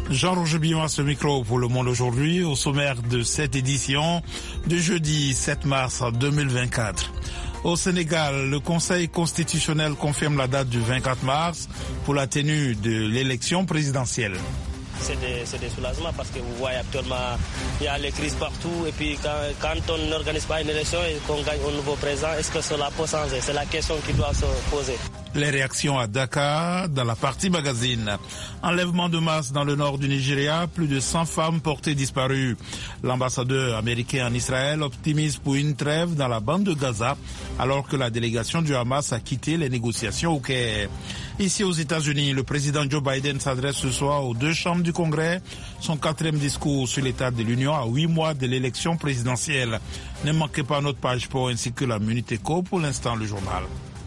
Jean-Roger Billon à ce micro pour Le Monde aujourd'hui, au sommaire de cette édition du jeudi 7 mars 2024. Au Sénégal, le Conseil constitutionnel confirme la date du 24 mars pour la tenue de l'élection présidentielle. C'est des soulagements parce que vous voyez actuellement, il y a les crises partout et puis quand on n'organise pas une élection et qu'on gagne au nouveau président, est-ce que cela peut changer? C'est la question qui doit se poser. Les réactions à Dakar dans la partie magazine. Enlèvement de masse dans le nord du Nigeria, plus de 100 femmes portées disparues. L'ambassadeur américain en Israël optimise pour une trêve dans la bande de Gaza alors que la délégation du Hamas a quitté les négociations au Caire. Ici aux États-Unis, le président Joe Biden s'adresse ce soir aux deux chambres du Congrès. Son 4e discours sur l'état de l'Union à 8 mois de l'élection présidentielle. Ne manquez pas notre page pour ainsi que la Minute Éco. Pour l'instant, le journal.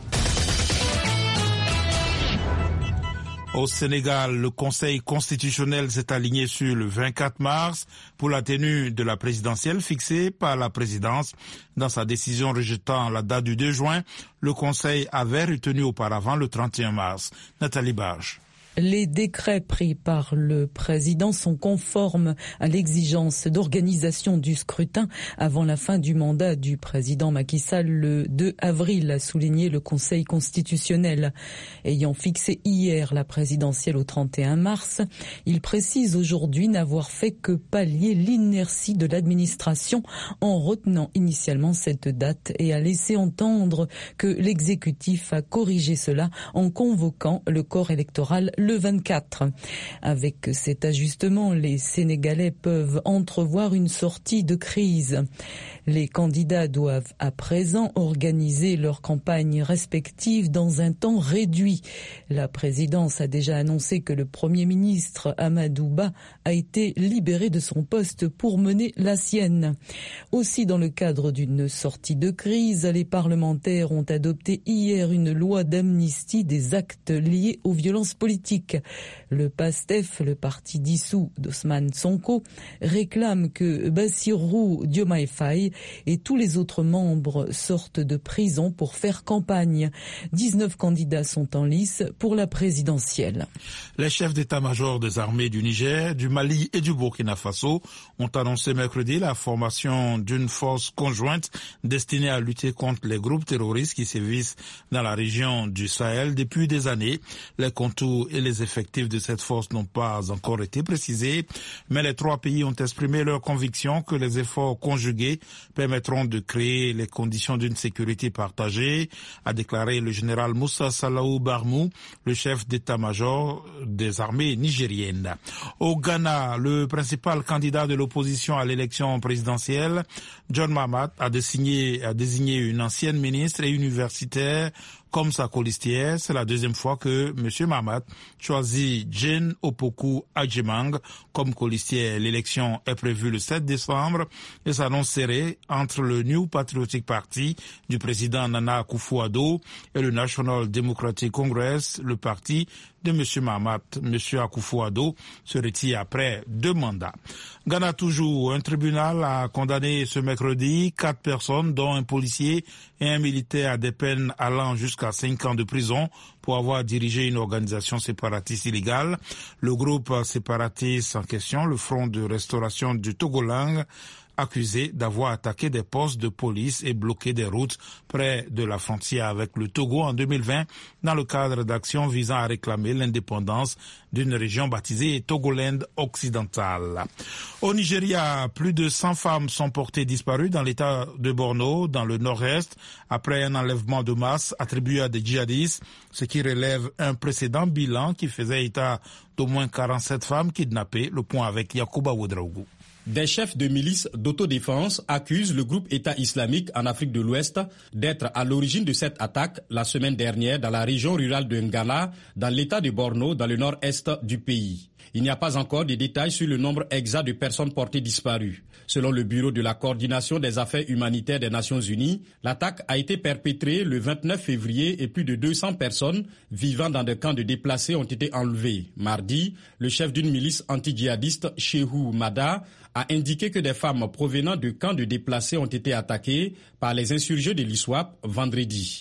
Au Sénégal, le Conseil constitutionnel s'est aligné sur le 24 mars pour la tenue de la présidentielle fixée par la présidence. Dans sa décision rejetant la date du 2 juin, le Conseil avait retenu auparavant le 31 mars. Nathalie Barge. Les décrets pris par le président sont conformes à l'exigence d'organisation du scrutin avant la fin du mandat du président Macky Sall le 2 avril, a souligné le Conseil constitutionnel. Ayant fixé hier la présidentielle au 31 mars, il précise aujourd'hui n'avoir fait que pallier l'inertie de l'administration en retenant initialement cette date et a laissé entendre que l'exécutif a corrigé cela en convoquant le corps électoral le 24. Avec cet ajustement, les Sénégalais peuvent entrevoir une sortie de crise. Les candidats doivent à présent organiser leurs campagnes respectives dans un temps réduit. La présidence a déjà annoncé que le Premier ministre Amadou Ba a été libéré de son poste pour mener la sienne. Aussi, dans le cadre d'une sortie de crise, les parlementaires ont adopté hier une loi d'amnistie des actes liés aux violences politiques. Le PASTEF, le parti dissous d'Ousmane Sonko, réclame que Bassirou Diomaye Faye et tous les autres membres sortent de prison pour faire campagne. 19 candidats sont en lice pour la présidentielle. Les chefs d'état-major des armées du Niger, du Mali et du Burkina Faso ont annoncé mercredi la formation d'une force conjointe destinée à lutter contre les groupes terroristes qui sévissent dans la région du Sahel depuis des années. Les contours et les effectifs de cette force n'ont pas encore été précisés, mais les trois pays ont exprimé leur conviction que les efforts conjugués permettront de créer les conditions d'une sécurité partagée, a déclaré le général Moussa Salaou Barmou, le chef d'état-major des armées nigériennes. Au Ghana, le principal candidat de l'opposition à l'élection présidentielle, John Mahama, a désigné une ancienne ministre et universitaire comme sa colistière. C'est la deuxième fois que M. Mahama choisit Jane Opoku Adjemang comme colistière. L'élection est prévue le 7 décembre et s'annonce serrée entre le New Patriotic Party du président Nana Akufo-Addo et le National Democratic Congress, le parti de M. Mahama. M. Akufo-Addo se retire après 2 mandats. Ghana toujours, un tribunal a condamné ce mercredi 4 personnes, dont un policier et un militaire, à des peines allant jusqu'à 5 ans de prison pour avoir dirigé une organisation séparatiste illégale. Le groupe séparatiste en question, le Front de Restauration du Togolang, accusé d'avoir attaqué des postes de police et bloqué des routes près de la frontière avec le Togo en 2020 dans le cadre d'actions visant à réclamer l'indépendance d'une région baptisée Togoland occidental. Au Nigeria, plus de 100 femmes sont portées disparues dans l'état de Borno, dans le nord-est, après un enlèvement de masse attribué à des djihadistes, ce qui relève un précédent bilan qui faisait état d'au moins 47 femmes kidnappées. Le point avec Yacouba Ouedraougou. Des chefs de milices d'autodéfense accusent le groupe État islamique en Afrique de l'Ouest d'être à l'origine de cette attaque la semaine dernière dans la région rurale de Ngala, dans l'état de Borno, dans le nord-est du pays. Il n'y a pas encore de détails sur le nombre exact de personnes portées disparues. Selon le Bureau de la coordination des affaires humanitaires des Nations Unies, l'attaque a été perpétrée le 29 février et plus de 200 personnes vivant dans des camps de déplacés ont été enlevées. Mardi, le chef d'une milice anti-djihadiste, Shehu Mada, a indiqué que des femmes provenant de camps de déplacés ont été attaquées par les insurgés de l'ISWAP vendredi.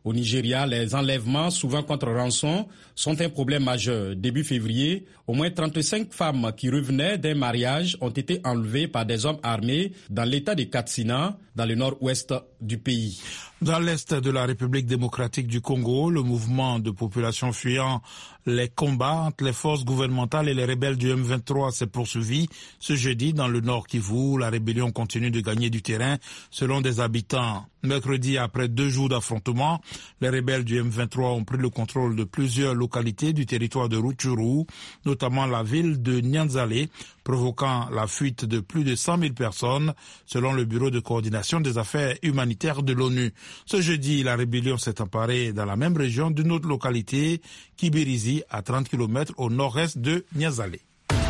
Au Nigeria, les enlèvements, souvent contre rançon, sont un problème majeur. Début février, au moins 35 femmes qui revenaient d'un mariage ont été enlevées par des hommes armés dans l'état de Katsina, dans le nord-ouest du pays. Dans l'est de la République démocratique du Congo, le mouvement de population fuyant les combats entre les forces gouvernementales et les rebelles du M23 s'est poursuivi ce jeudi dans le nord Kivu. La rébellion continue de gagner du terrain selon des habitants. Mercredi, après 2 jours d'affrontement, les rebelles du M23 ont pris le contrôle de plusieurs localités du territoire de Rutshuru, notamment la ville de Nyanzale, provoquant la fuite de plus de 100 000 personnes, selon le Bureau de coordination des affaires humanitaires de l'ONU. Ce jeudi, la rébellion s'est emparée dans la même région d'une autre localité, Kibirizi, à 30 km au nord-est de Nyanzale.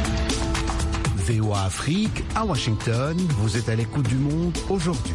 VOA Afrique, à Washington, vous êtes à l'écoute du monde aujourd'hui.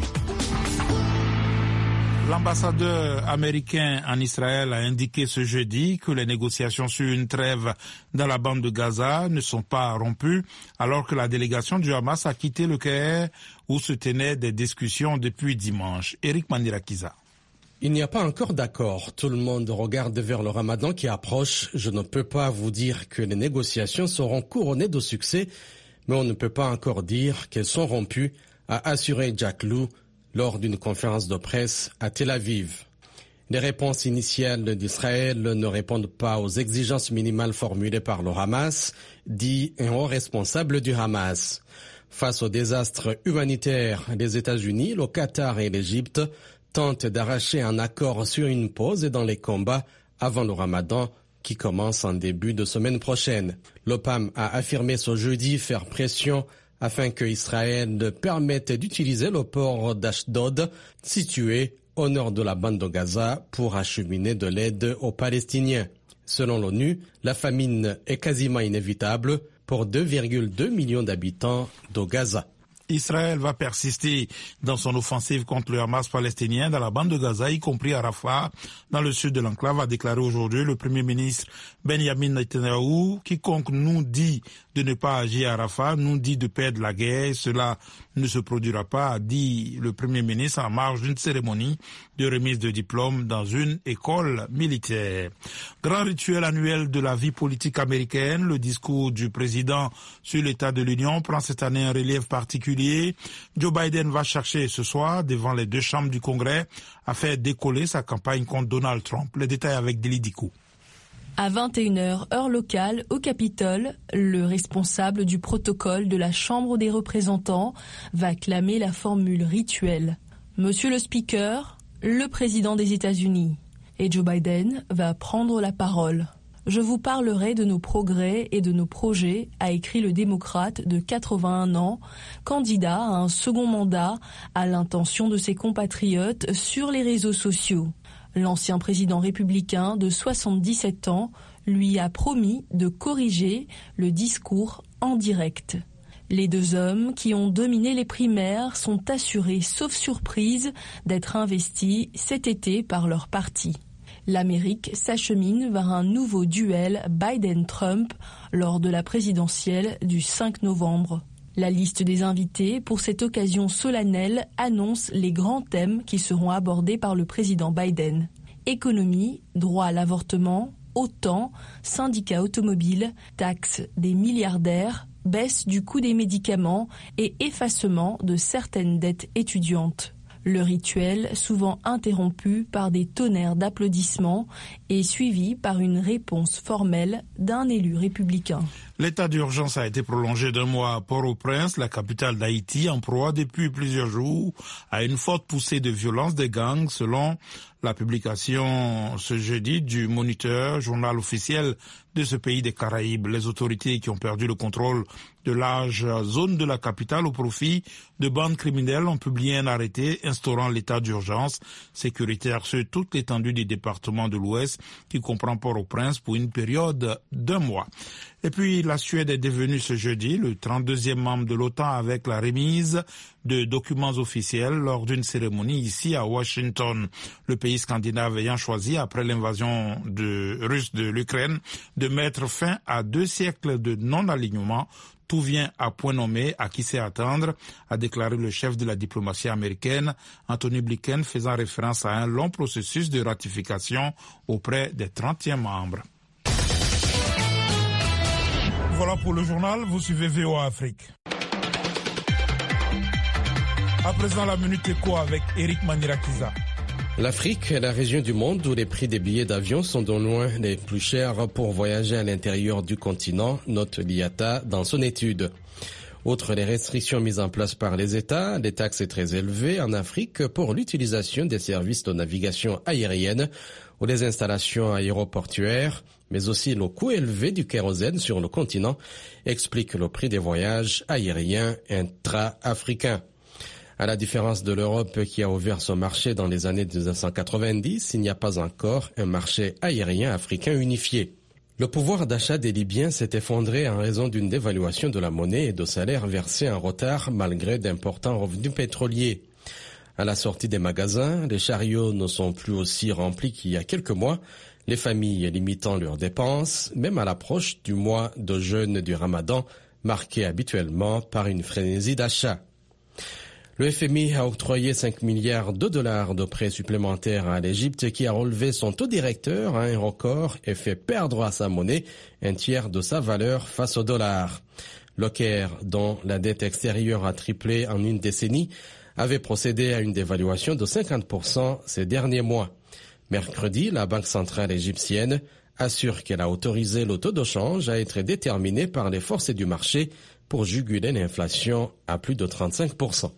L'ambassadeur américain en Israël a indiqué ce jeudi que les négociations sur une trêve dans la bande de Gaza ne sont pas rompues, alors que la délégation du Hamas a quitté le Caire où se tenaient des discussions depuis dimanche. Eric Mandirakiza. Il n'y a pas encore d'accord. Tout le monde regarde vers le Ramadan qui approche. Je ne peux pas vous dire que les négociations seront couronnées de succès, mais on ne peut pas encore dire qu'elles sont rompues, a assuré Jack Lew lors d'une conférence de presse à Tel Aviv. Les réponses initiales d'Israël ne répondent pas aux exigences minimales formulées par le Hamas, dit un haut responsable du Hamas. Face au désastre humanitaire, les États-Unis, le Qatar et l'Égypte tentent d'arracher un accord sur une pause dans les combats avant le Ramadan qui commence en début de semaine prochaine. L'OPAM a affirmé ce jeudi faire pression afin que Israël permette d'utiliser le port d'Ashdod, situé au nord de la bande de Gaza, pour acheminer de l'aide aux Palestiniens. Selon l'ONU, la famine est quasiment inévitable pour 2,2 millions d'habitants de Gaza. Israël va persister dans son offensive contre le Hamas palestinien dans la bande de Gaza, y compris à Rafah, dans le sud de l'enclave, a déclaré aujourd'hui le Premier ministre Benjamin Netanyahu. Quiconque nous dit de ne pas agir à Rafah nous dit de perdre la guerre. Cela ne se produira pas, a dit le Premier ministre en marge d'une cérémonie de remise de diplôme dans une école militaire. Grand rituel annuel de la vie politique américaine, le discours du président sur l'état de l'Union prend cette année un relief particulier. Joe Biden va chercher ce soir, devant les 2 chambres du Congrès, à faire décoller sa campagne contre Donald Trump. Les détails avec Dili Dikou. À 21h, heure locale, au Capitole, le responsable du protocole de la Chambre des représentants va clamer la formule rituelle. Monsieur le Speaker, le président des États-Unis. Et Joe Biden va prendre la parole. Je vous parlerai de nos progrès et de nos projets, a écrit le démocrate de 81 ans, candidat à un second mandat, à l'intention de ses compatriotes sur les réseaux sociaux. L'ancien président républicain de 77 ans lui a promis de corriger le discours en direct. Les 2 hommes qui ont dominé les primaires sont assurés, sauf surprise, d'être investis cet été par leur parti. L'Amérique s'achemine vers un nouveau duel Biden-Trump lors de la présidentielle du 5 novembre. La liste des invités pour cette occasion solennelle annonce les grands thèmes qui seront abordés par le président Biden. Économie, droit à l'avortement, OTAN, syndicats automobiles, taxes des milliardaires, baisse du coût des médicaments et effacement de certaines dettes étudiantes. Le rituel, souvent interrompu par des tonnerres d'applaudissements, est suivi par une réponse formelle d'un élu républicain. L'état d'urgence a été prolongé d'1 mois à Port-au-Prince, la capitale d'Haïti, en proie depuis plusieurs jours à une forte poussée de violence des gangs, selon la publication ce jeudi du Moniteur, journal officiel de ce pays des Caraïbes. Les autorités qui ont perdu le contrôle de large zone de la capitale au profit de bandes criminelles ont publié un arrêté instaurant l'état d'urgence sécuritaire sur toute l'étendue du département de l'Ouest qui comprend Port-au-Prince pour une période d'1 mois. Et puis la Suède est devenue ce jeudi le 32e membre de l'OTAN avec la remise de documents officiels lors d'une cérémonie ici à Washington. Le pays scandinave ayant choisi, après l'invasion russe de l'Ukraine, de mettre fin à 2 siècles de non-alignement. Tout vient à point nommé, à qui sait attendre, a déclaré le chef de la diplomatie américaine, Anthony Blinken, faisant référence à un long processus de ratification auprès des 30e membres. Voilà pour le journal, vous suivez VOA Afrique. À présent, la Minute Éco avec Eric Manirakiza. L'Afrique est la région du monde où les prix des billets d'avion sont de loin les plus chers pour voyager à l'intérieur du continent, note l'IATA dans son étude. Outre les restrictions mises en place par les États, les taxes sont très élevées en Afrique pour l'utilisation des services de navigation aérienne ou des installations aéroportuaires, mais aussi le coût élevé du kérosène sur le continent explique le prix des voyages aériens intra-africains. À la différence de l'Europe qui a ouvert son marché dans les années 1990, il n'y a pas encore un marché aérien africain unifié. Le pouvoir d'achat des Libyens s'est effondré en raison d'une dévaluation de la monnaie et de salaires versés en retard malgré d'importants revenus pétroliers. À la sortie des magasins, les chariots ne sont plus aussi remplis qu'il y a quelques mois, les familles limitant leurs dépenses, même à l'approche du mois de jeûne du Ramadan, marqué habituellement par une frénésie d'achat. Le FMI a octroyé 5 milliards de dollars de prêts supplémentaires à l'Égypte qui a relevé son taux directeur à un record et fait perdre à sa monnaie un tiers de sa valeur face au dollar. Le Caire, dont la dette extérieure a triplé en une décennie, avait procédé à une dévaluation de 50% ces derniers mois. Mercredi, la Banque centrale égyptienne assure qu'elle a autorisé le taux de change à être déterminé par les forces du marché pour juguler l'inflation à plus de 35%.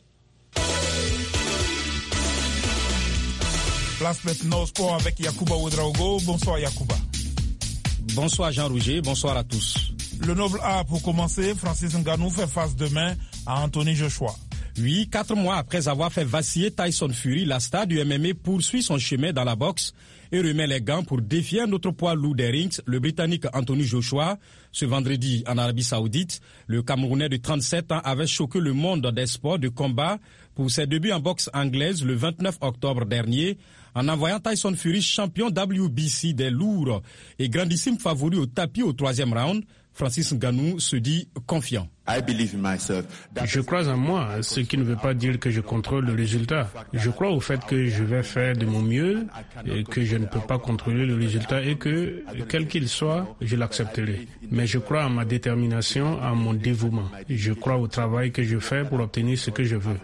Place maintenant au sport avec Yacouba Ouedraogo. Bonsoir Yacouba. Bonsoir Jean-Rouget, bonsoir à tous. Le Noble A pour commencer, Francis Ngannou fait face demain à Anthony Joshua. Oui, 4 mois après avoir fait vaciller Tyson Fury, la star du MMA poursuit son chemin dans la boxe et remet les gants pour défier un autre poids lourd des rings, le Britannique Anthony Joshua. Ce vendredi en Arabie Saoudite, le Camerounais de 37 ans avait choqué le monde des sports de combat pour ses débuts en boxe anglaise le 29 octobre dernier, en envoyant Tyson Fury champion WBC des lourds et grandissime favori au tapis au 3e round. Francis Ngannou se dit confiant. Je crois en moi, ce qui ne veut pas dire que je contrôle le résultat. Je crois au fait que je vais faire de mon mieux et que je ne peux pas contrôler le résultat et que, quel qu'il soit, je l'accepterai. Mais je crois en ma détermination, en mon dévouement. Je crois au travail que je fais pour obtenir ce que je veux.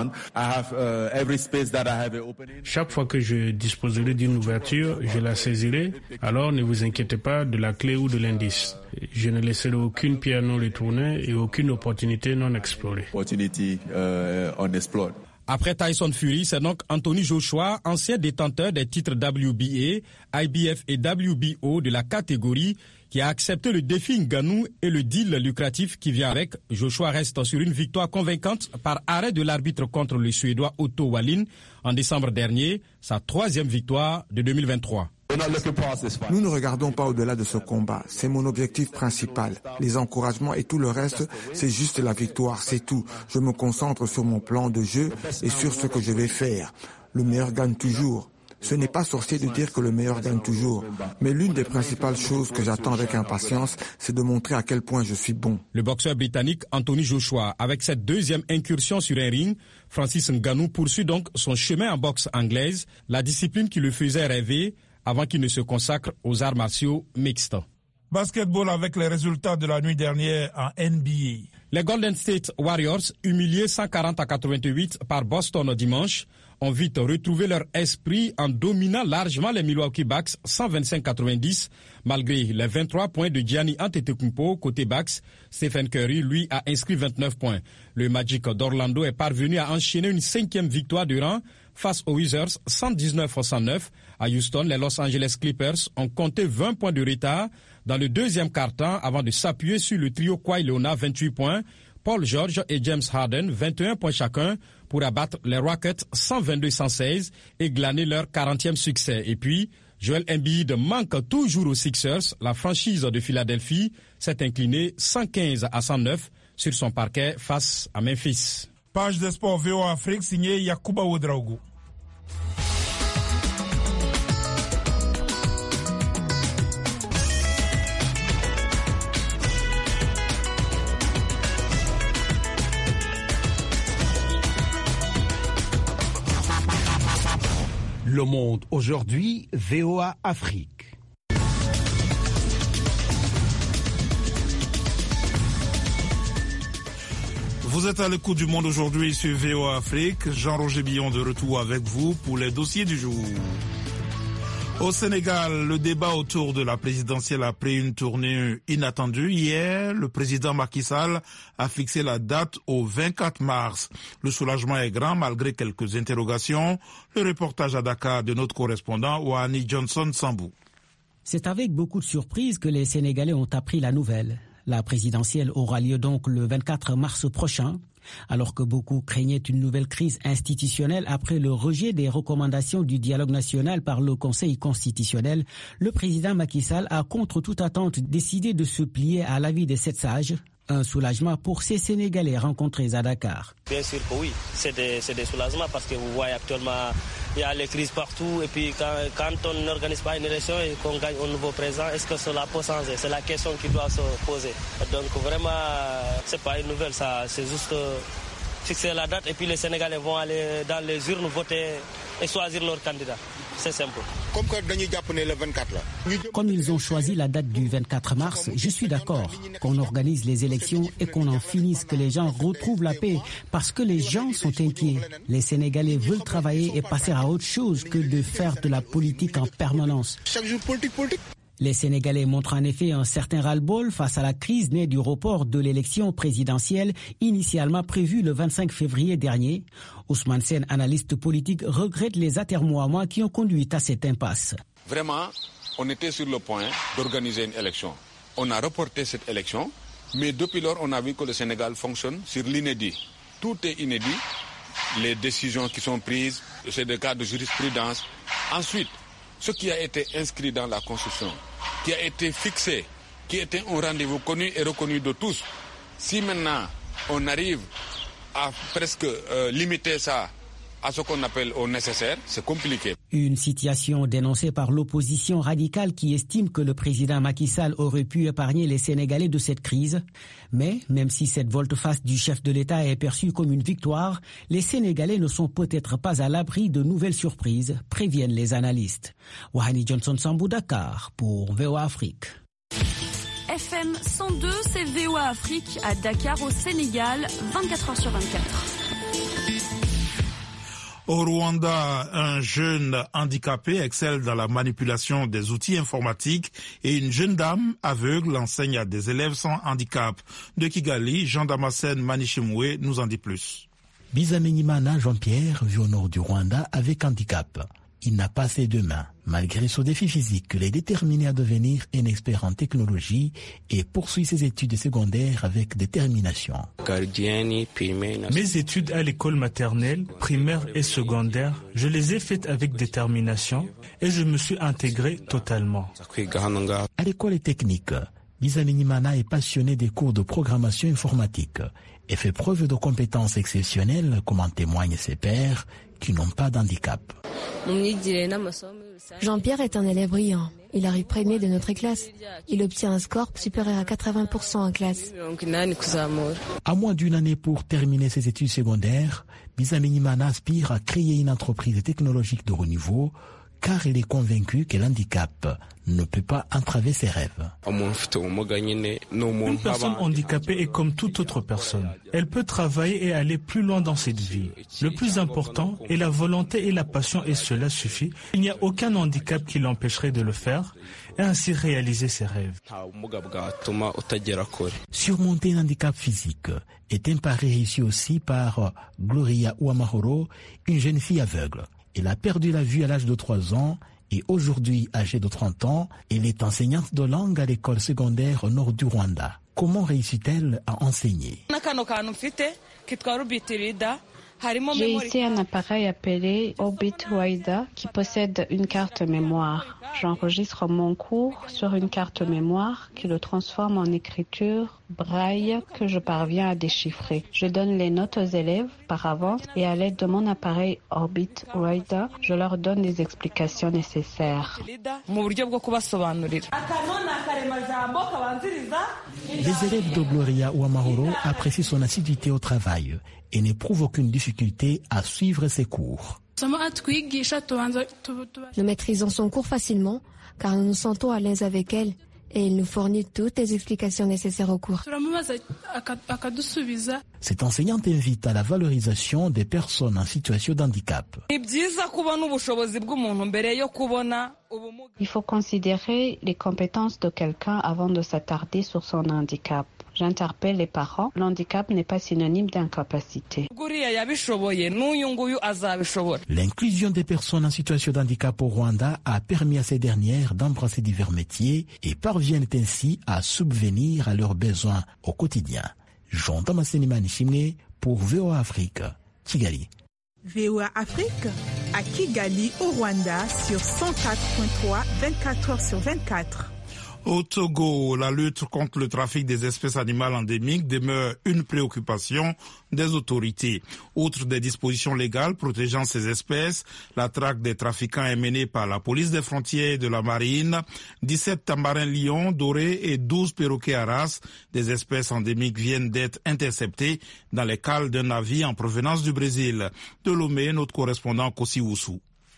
Chaque fois que je disposerai d'une ouverture, je la saisirai. Alors ne vous inquiétez pas de la clé ou de l'indice. Je ne laisserai aucune pierre non retournée et aucune opportunité non explorée. Après Tyson Fury, c'est donc Anthony Joshua, ancien détenteur des titres WBA, IBF et WBO de la catégorie, qui a accepté le défi Ngannou et le deal lucratif qui vient avec. Joshua reste sur une victoire convaincante par arrêt de l'arbitre contre le Suédois Otto Wallin en décembre dernier, sa 3e victoire de 2023. Nous ne regardons pas au-delà de ce combat. C'est mon objectif principal. Les encouragements et tout le reste, c'est juste la victoire, c'est tout. Je me concentre sur mon plan de jeu et sur ce que je vais faire. Le meilleur gagne toujours. Ce n'est pas sorcier de dire que le meilleur gagne toujours. Mais l'une des principales choses que j'attends avec impatience, c'est de montrer à quel point je suis bon. Le boxeur britannique Anthony Joshua, avec cette 2e incursion sur un ring, Francis Ngannou poursuit donc son chemin en boxe anglaise, la discipline qui le faisait rêver, avant qu'il ne se consacre aux arts martiaux mixtes. Basketball avec les résultats de la nuit dernière en NBA. Les Golden State Warriors, humiliés 140-88 par Boston dimanche, ont vite retrouvé leur esprit en dominant largement les Milwaukee Bucks 125-90. Malgré les 23 points de Giannis Antetokounmpo côté Bucks, Stephen Curry, lui, a inscrit 29 points. Le Magic d'Orlando est parvenu à enchaîner une 5e victoire de rang face aux Wizards 119-109. À Houston, les Los Angeles Clippers ont compté 20 points de retard dans le 2e quart-temps avant de s'appuyer sur le trio Kawhi Leonard 28 points, Paul George et James Harden 21 points chacun pour abattre les Rockets 122-116 et glaner leur 40e succès. Et puis, Joel Embiid manque toujours aux Sixers. La franchise de Philadelphie s'est inclinée 115-109 sur son parquet face à Memphis. Page de sport VOA Afrique signée Yakuba Ouedraogo. Le Monde aujourd'hui, VOA Afrique. Vous êtes à l'écoute du Monde aujourd'hui sur VOA Afrique. Jean-Roger Billon de retour avec vous pour les dossiers du jour. Au Sénégal, le débat autour de la présidentielle a pris une tournée inattendue. Hier, le président Macky Sall a fixé la date au 24 mars. Le soulagement est grand malgré quelques interrogations. Le reportage à Dakar de notre correspondant Wahani Johnson Sambou. C'est avec beaucoup de surprise que les Sénégalais ont appris la nouvelle. La présidentielle aura lieu donc le 24 mars prochain. Alors que beaucoup craignaient une nouvelle crise institutionnelle après le rejet des recommandations du dialogue national par le Conseil constitutionnel, le président Macky Sall a contre toute attente décidé de se plier à l'avis des 7 sages. Un soulagement pour ces Sénégalais rencontrés à Dakar. Bien sûr que oui, c'est des soulagements parce que vous voyez actuellement, il y a les crises partout et puis quand on n'organise pas une élection et qu'on gagne un nouveau président, est-ce que cela peut changer? C'est la question qui doit se poser. Donc vraiment, c'est pas une nouvelle, ça, c'est juste fixer la date et puis les Sénégalais vont aller dans les urnes voter et choisir leur candidat. C'est simple. Comme ils ont choisi la date du 24 mars, je suis d'accord qu'on organise les élections et qu'on en finisse, que les gens retrouvent la paix, parce que les gens sont inquiets. Les Sénégalais veulent travailler et passer à autre chose que de faire de la politique en permanence. Chaque jour politique. Les Sénégalais montrent en effet un certain ras-le-bol face à la crise née du report de l'élection présidentielle initialement prévue le 25 février dernier. Ousmane Sène, analyste politique, regrette les atermoiements qui ont conduit à cette impasse. Vraiment, on était sur le point d'organiser une élection. On a reporté cette élection, mais depuis lors, on a vu que le Sénégal fonctionne sur l'inédit. Tout est inédit. Les décisions qui sont prises, c'est des cas de jurisprudence. Ensuite, ce qui a été inscrit dans la Constitution, qui a été fixé, qui était un rendez-vous connu et reconnu de tous. Si maintenant on arrive à presque limiter ça à ce qu'on appelle au nécessaire, c'est compliqué. Une situation dénoncée par l'opposition radicale qui estime que le président Macky Sall aurait pu épargner les Sénégalais de cette crise. Mais même si cette volte-face du chef de l'État est perçue comme une victoire, les Sénégalais ne sont peut-être pas à l'abri de nouvelles surprises, préviennent les analystes. Wahani Johnson Sambou, Dakar, pour VOA Afrique. FM 102, c'est VOA Afrique à Dakar au Sénégal, 24h sur 24. Au Rwanda, un jeune handicapé excelle dans la manipulation des outils informatiques et une jeune dame aveugle enseigne à des élèves sans handicap. De Kigali, Jean-Damascène Manishimwe nous en dit plus. Bizamenyimana Jean-Pierre vit au nord du Rwanda avec handicap. Il n'a pas ses 2 mains. Malgré son défi physique, il est déterminé à devenir un expert en technologie et poursuit ses études secondaires avec détermination. Mes études à l'école maternelle, primaire et secondaire, je les ai faites avec détermination et je me suis intégré totalement. À l'école technique, Bizamenyimana est passionné des cours de programmation informatique et fait preuve de compétences exceptionnelles, comme en témoignent ses pairs qui n'ont pas d'handicap. Jean-Pierre est un élève brillant. Il arrive premier de notre classe. Il obtient un score supérieur à 80% en classe. À moins d'une année pour terminer ses études secondaires, Bizamenyimana aspire à créer une entreprise technologique de haut niveau, car il est convaincu que l'handicap ne peut pas entraver ses rêves. Une personne handicapée est comme toute autre personne. Elle peut travailler et aller plus loin dans cette vie. Le plus important est la volonté et la passion, et cela suffit. Il n'y a aucun handicap qui l'empêcherait de le faire et ainsi réaliser ses rêves. Surmonter un handicap physique est un pari réussi aussi par Gloria Ouamahoro, une jeune fille aveugle. Elle a perdu la vue à l'âge de 3 ans et aujourd'hui, âgée de 30 ans, elle est enseignante de langue à l'école secondaire au nord du Rwanda. Comment réussit-elle à enseigner? J'ai ici un appareil appelé Orbit Rider qui possède une carte mémoire. J'enregistre mon cours sur une carte mémoire qui le transforme en écriture braille que je parviens à déchiffrer. Je donne les notes aux élèves par avance et à l'aide de mon appareil Orbit Rider, je leur donne les explications nécessaires. Les élèves de Gloria Ouamahoro apprécient son assiduité au travail et n'éprouvent aucune difficulté à suivre ses cours. Nous maîtrisons son cours facilement car nous nous sentons à l'aise avec elle et il nous fournit toutes les explications nécessaires au cours. Cette enseignante invite à la valorisation des personnes en situation de handicap. Il faut considérer les compétences de quelqu'un avant de s'attarder sur son handicap. J'interpelle les parents, l'handicap n'est pas synonyme d'incapacité. L'inclusion des personnes en situation de handicap au Rwanda a permis à ces dernières d'embrasser divers métiers et parviennent ainsi à subvenir à leurs besoins au quotidien. Jean-Thomas Senimani pour VOA Afrique, Kigali. VOA Afrique à Kigali au Rwanda sur 104.3, 24h/24. Au Togo, la lutte contre le trafic des espèces animales endémiques demeure une préoccupation des autorités. Outre des dispositions légales protégeant ces espèces, la traque des trafiquants est menée par la police des frontières et de la marine. 17 tamarins lions, dorés et 12 perroquets à race des espèces endémiques viennent d'être interceptés dans les cales d'un navire en provenance du Brésil. De Lomé, notre correspondant Kossi Oussou.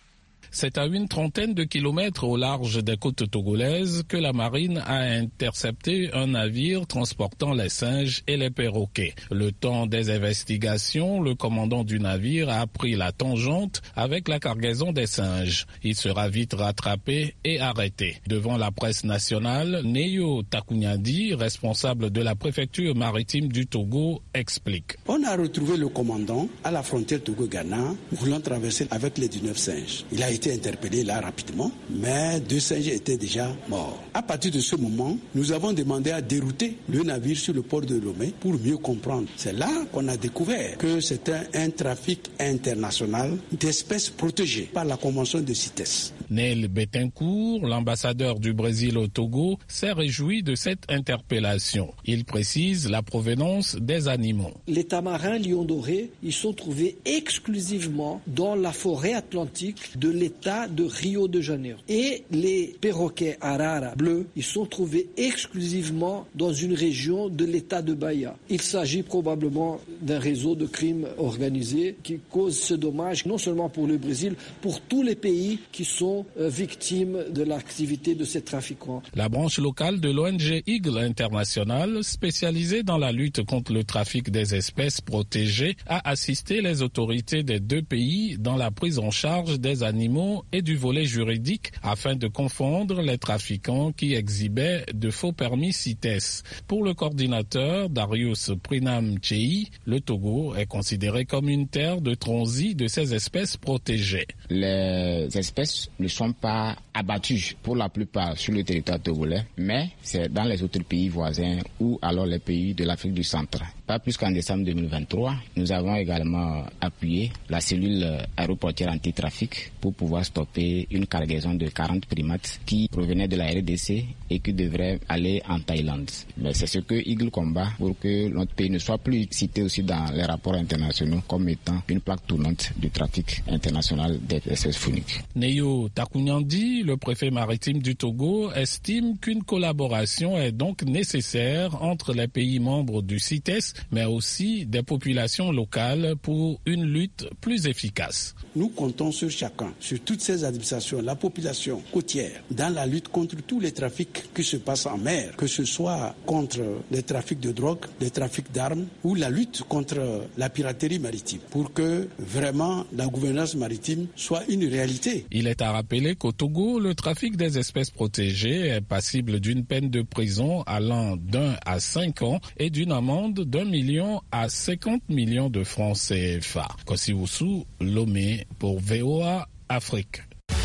C'est à une trentaine de kilomètres au large des côtes togolaises que la marine a intercepté un navire transportant les singes et les perroquets. Le temps des investigations, le commandant du navire a pris la tangente avec la cargaison des singes. Il sera vite rattrapé et arrêté. Devant la presse nationale, Neyo Takunyadi, responsable de la préfecture maritime du Togo, explique. On a retrouvé le commandant à la frontière Togo-Ghana, voulant traverser avec les 19 singes. Il a été interpellé là rapidement, mais 2 singes étaient déjà morts. À partir de ce moment, nous avons demandé à dérouter le navire sur le port de Lomé pour mieux comprendre. C'est là qu'on a découvert que c'était un trafic international d'espèces protégées par la Convention de CITES. Neil Betancourt, l'ambassadeur du Brésil au Togo, s'est réjoui de cette interpellation. Il précise la provenance des animaux. Les tamarins lions dorés, ils sont trouvés exclusivement dans la forêt atlantique de l'État de Rio de Janeiro. Et les perroquets arara bleus, ils sont trouvés exclusivement dans une région de l'État de Bahia. Il s'agit probablement d'un réseau de crimes organisés qui cause ce dommage non seulement pour le Brésil, pour tous les pays qui sont victimes de l'activité de ces trafiquants. La branche locale de l'ONG Eagle International, spécialisée dans la lutte contre le trafic des espèces protégées, a assisté les autorités des 2 pays dans la prise en charge des animaux et du volet juridique afin de confondre les trafiquants qui exhibaient de faux permis CITES. Pour le coordinateur Darius Prinam Chei, le Togo est considéré comme une terre de transit de ces espèces protégées. Les espèces ne sont pas abattues pour la plupart sur le territoire togolais, mais c'est dans les autres pays voisins ou alors les pays de l'Afrique du Centre. Pas plus qu'en décembre 2023, nous avons également appuyé la cellule aéroportière anti-trafic pour pouvoir stopper une cargaison de 40 primates qui provenaient de la RDC et qui devraient aller en Thaïlande. Mais c'est ce que Eagle combat pour que notre pays ne soit plus cité aussi dans les rapports internationaux comme étant une plaque tournante du trafic international des espèces fauniques. Neyo Takunyandi, le préfet maritime du Togo, estime qu'une collaboration est donc nécessaire entre les pays membres du CITES, mais aussi des populations locales pour une lutte plus efficace. Nous comptons sur chacun, sur toutes ces administrations, la population côtière, dans la lutte contre tous les trafics qui se passent en mer, que ce soit contre les trafics de drogue, les trafics d'armes ou la lutte contre la piraterie maritime, pour que vraiment la gouvernance maritime soit une réalité. Il est à rappeler qu'au Togo, le trafic des espèces protégées est passible d'une peine de prison allant d'1 à 5 ans et d'une amende d'1 million à 50 millions de francs CFA. Kossi Oussou, Lomé pour VOA Afrique.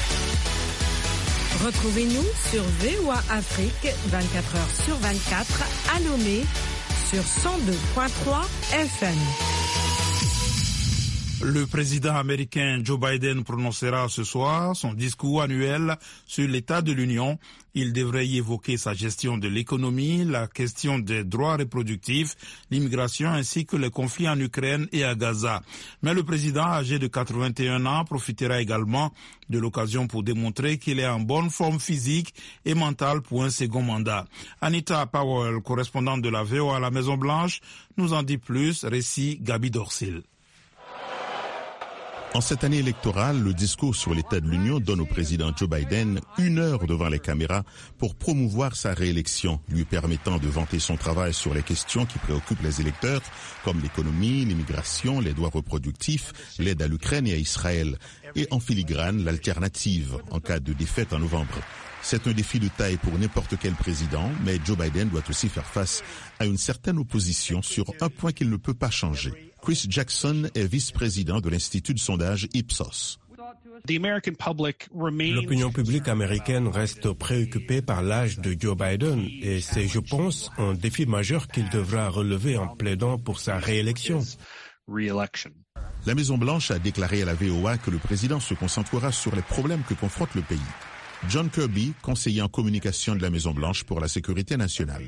Retrouvez-nous sur VOA Afrique 24h/24 à Lomé sur 102.3 FM. Le président américain Joe Biden prononcera ce soir son discours annuel sur l'état de l'Union. Il devrait y évoquer sa gestion de l'économie, la question des droits reproductifs, l'immigration ainsi que les conflits en Ukraine et à Gaza. Mais le président âgé de 81 ans profitera également de l'occasion pour démontrer qu'il est en bonne forme physique et mentale pour un second mandat. Anita Powell, correspondante de la VOA à la Maison-Blanche, nous en dit plus. Récit Gabi Dorsil. En cette année électorale, le discours sur l'état de l'Union donne au président Joe Biden 1 heure devant les caméras pour promouvoir sa réélection, lui permettant de vanter son travail sur les questions qui préoccupent les électeurs, comme l'économie, l'immigration, les droits reproductifs, l'aide à l'Ukraine et à Israël, et en filigrane, l'alternative en cas de défaite en novembre. C'est un défi de taille pour n'importe quel président, mais Joe Biden doit aussi faire face à une certaine opposition sur un point qu'il ne peut pas changer. Chris Jackson est vice-président de l'Institut de sondage Ipsos. L'opinion publique américaine reste préoccupée par l'âge de Joe Biden et c'est, je pense, un défi majeur qu'il devra relever en plaidant pour sa réélection. La Maison-Blanche a déclaré à la VOA que le président se concentrera sur les problèmes que confronte le pays. John Kirby, conseiller en communication de la Maison-Blanche pour la sécurité nationale.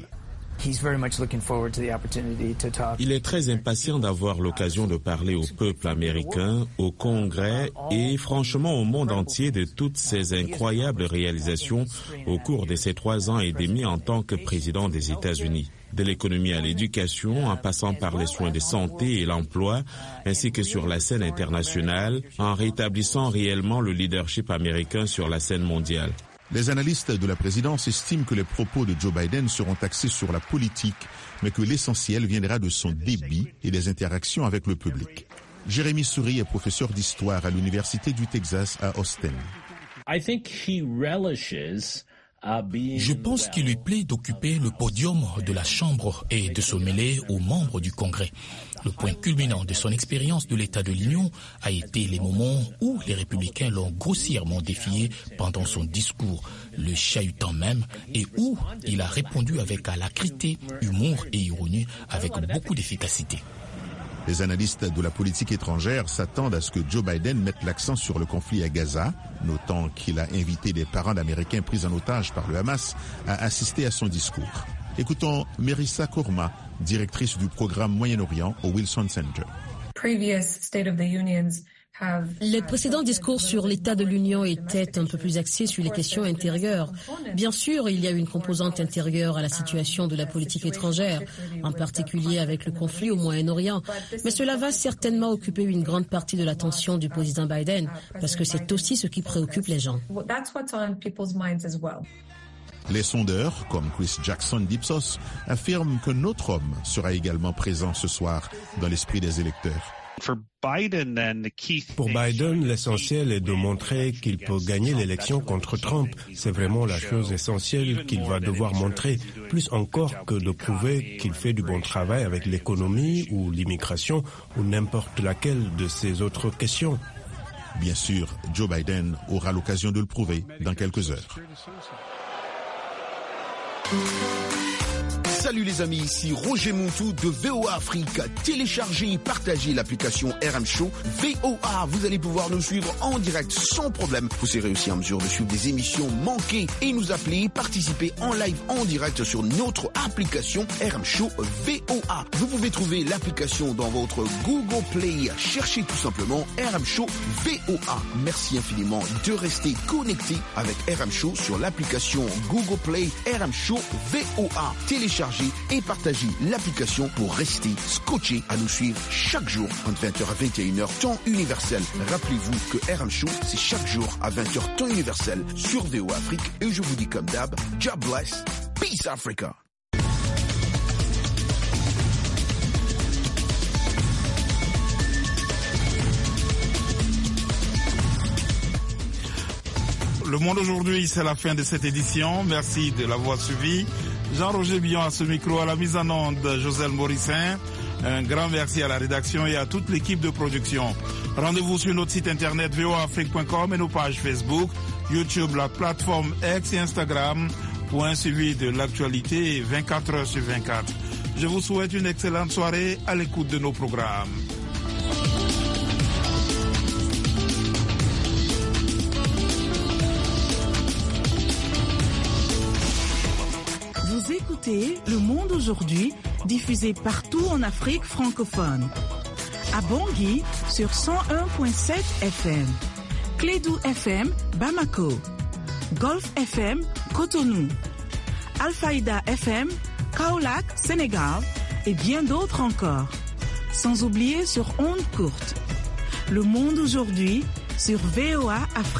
Il est très impatient d'avoir l'occasion de parler au peuple américain, au Congrès et franchement au monde entier de toutes ces incroyables réalisations au cours de ces 3 ans et demi en tant que président des États-Unis. De l'économie à l'éducation, en passant par les soins de santé et l'emploi, ainsi que sur la scène internationale, en rétablissant réellement le leadership américain sur la scène mondiale. Les analystes de la présidence estiment que les propos de Joe Biden seront axés sur la politique, mais que l'essentiel viendra de son débit et des interactions avec le public. Jérémy Souris est professeur d'histoire à l'Université du Texas à Austin. Je pense qu'il lui plaît d'occuper le podium de la Chambre et de se mêler aux membres du Congrès. Le point culminant de son expérience de l'État de l'Union a été les moments où les républicains l'ont grossièrement défié pendant son discours, le chahutant même, et où il a répondu avec alacrité, humour et ironie avec beaucoup d'efficacité. Les analystes de la politique étrangère s'attendent à ce que Joe Biden mette l'accent sur le conflit à Gaza, notant qu'il a invité des parents d'Américains pris en otage par le Hamas à assister à son discours. Écoutons Merissa Kourma, directrice du programme Moyen-Orient au Wilson Center. Les précédents discours sur l'état de l'Union étaient un peu plus axés sur les questions intérieures. Bien sûr, il y a une composante intérieure à la situation de la politique étrangère, en particulier avec le conflit au Moyen-Orient. Mais cela va certainement occuper une grande partie de l'attention du président Biden, parce que c'est aussi ce qui préoccupe les gens. Les sondeurs, comme Chris Jackson d'Ipsos, affirment qu'un autre homme sera également présent ce soir dans l'esprit des électeurs. Pour Biden, l'essentiel est de montrer qu'il peut gagner l'élection contre Trump. C'est vraiment la chose essentielle qu'il va devoir montrer, plus encore que de prouver qu'il fait du bon travail avec l'économie ou l'immigration ou n'importe laquelle de ces autres questions. Bien sûr, Joe Biden aura l'occasion de le prouver dans quelques heures. Salut les amis, ici Roger Montou de VOA Afrique. Téléchargez et partagez l'application RM Show VOA. Vous allez pouvoir nous suivre en direct sans problème. Vous serez aussi en mesure de suivre des émissions manquées et nous appeler, participer en live en direct sur notre application RM Show VOA. Vous pouvez trouver l'application dans votre Google Play. Cherchez tout simplement RM Show VOA. Merci infiniment de rester connecté avec RM Show sur l'application Google Play RM Show VOA. Téléchargez et partagez l'application pour rester scotché à nous suivre chaque jour entre 20h à 21h temps universel. Rappelez-vous que RM Show, c'est chaque jour à 20h temps universel sur VOA Afrique. Et je vous dis comme d'hab, God bless, peace Africa. Le Monde aujourd'hui, c'est la fin de cette édition. Merci de l'avoir suivi. Jean-Roger Billon à ce micro, à la mise en onde, Joselle Morissin. Un grand merci à la rédaction et à toute l'équipe de production. Rendez-vous sur notre site internet voaafrique.com et nos pages Facebook, YouTube, la plateforme X et Instagram pour un suivi de l'actualité 24 heures sur 24. Je vous souhaite une excellente soirée à l'écoute de nos programmes. écoutez Le Monde aujourd'hui, diffusé partout en Afrique francophone. À Bangui sur 101.7 FM. Clédou FM, Bamako. Golf FM, Cotonou. Alfayda FM, Kaolack, Sénégal. Et bien d'autres encore. Sans oublier sur ondes courtes. Le Monde aujourd'hui sur VOA Afrique.